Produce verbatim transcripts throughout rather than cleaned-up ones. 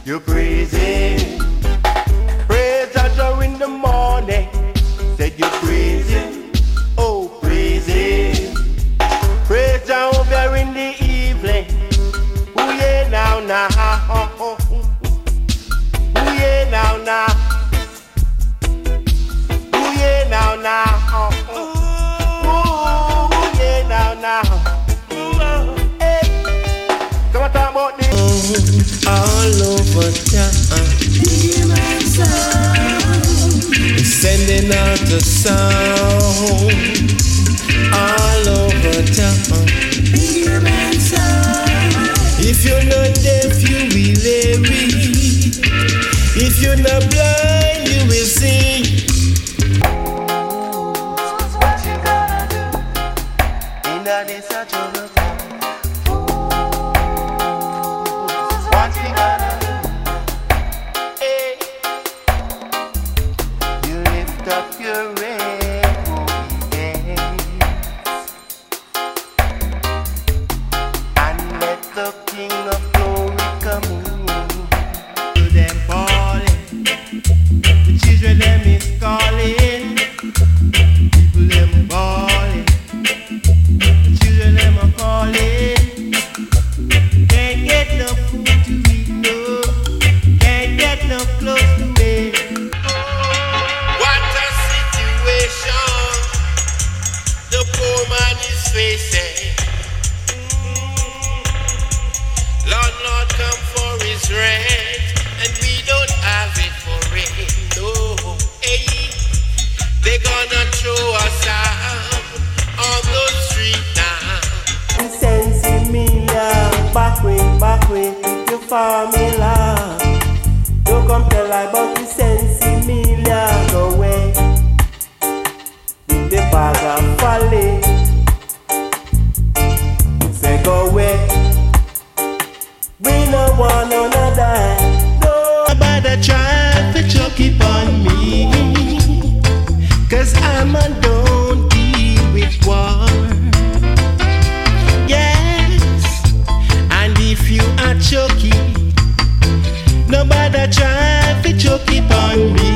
You praise Him. Praise Jah in the morning. Said you praise Him. Oh, praise Him. Praise Jah over in the evening. Ooh yeah, now now. Ooh yeah, now now. Ooh yeah, now now. Ooh yeah, now now. Hey, come on, talk about this. All over town, sending out the sound. All over town. If you're not deaf, you will hear. If you're not blind, you will see. What you gonna do in this trouble? What you gonna do? Hey, you lift up your hands and let the King of Glory come in. To them falling, the children them is calling, people them balling, the children them are calling. Can't get no food to eat, no, can't get no clothes to wear. What a situation the poor man is facing. Lord, Lord, come for his rent, and we don't have it for it. No, hey, they gonna throw us out on the street now. Sensing me, back way, back way, with your formula. Don't come tell I about the sensing me, go away with the bag of folly. Say go away. We no want none of that. No, but I try to choke it on me, 'cause I'm a don't deal with war. Yes, and if you are choking, nobody try to choke it on me,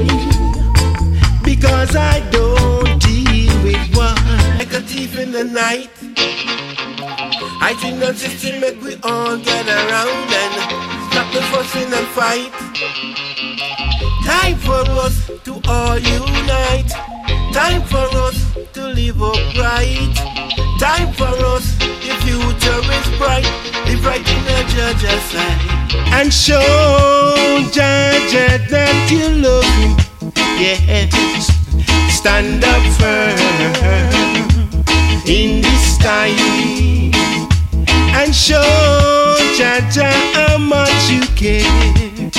because I don't deal with war. Like a thief in the night, I think that system make we all get around and stop the fussing and fight. Time for us to all unite. Time for us to live upright. Time for us, the future is bright. Live right in the Judge's side. And show Judge that you love him. Yes, stand up firm in this time. And show Jaja how much you care.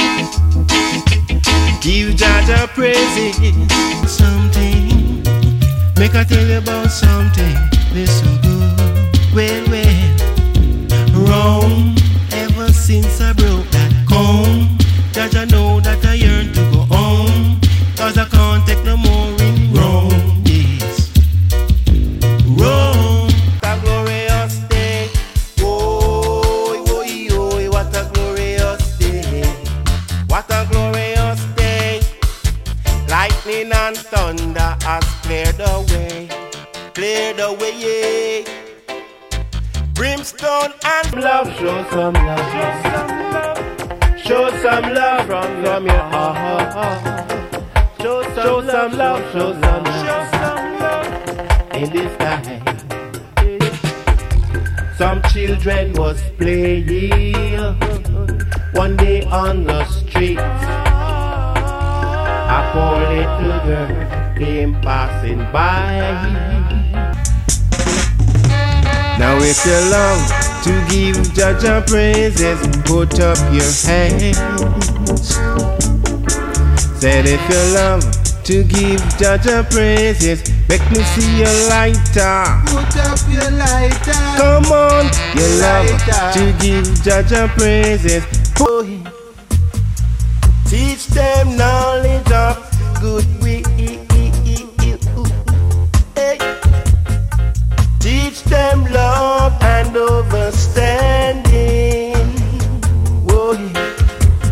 Give Jaja praises. Something, make I tell you about something. Listen good, well, well. Wrong, ever since I broke that comb. Jaja know that I yearn to go home, 'cause I can't take no more in wrong. Yes, wrong. And thunder has cleared the way, cleared the way, yeah. Brimstone and love, show some love, show some love, show some love from, from your heart. Show some, show some love, show some love, show some love in this time. Some children was playing one day on the street. A poor little girl came passing by. Now if you love to give Jaja praises, put up your hands. Said if you love to give Jaja praises, make me see your lighter. Put up your lighter. Come on, you love to give Jaja praises. Teach them knowledge of good way. Hey. Teach them love and understanding. Whoa.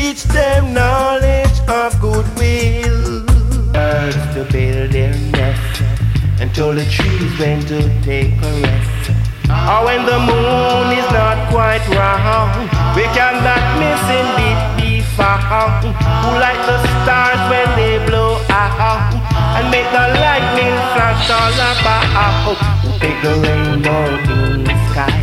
teach them knowledge of goodwill. Birds to build their nest, and told the trees when to take a rest. Or when the moon is not quite round, we cannot missing bit be found. Who like the stars when they blow out, and make the lightning flash all about. Who take the rainbow in the sky.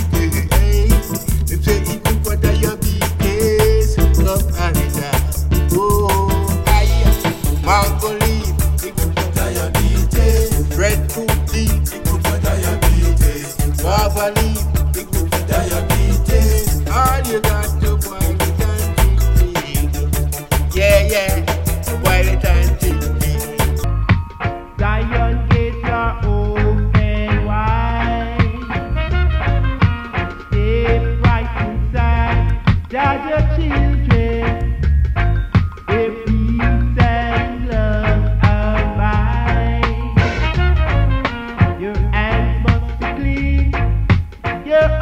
If they even for diabetes, love Canada. Oh, I mango leaf, even for diabetes. Breadfruit leaf, even for diabetes. Guava leaf, even for diabetes. All you got to boil it and drink. Yeah, yeah, boil it and drink. Zion gates are open wide. Stay right inside. Judge your children. If peace and love abide. Your hands must be clean. Your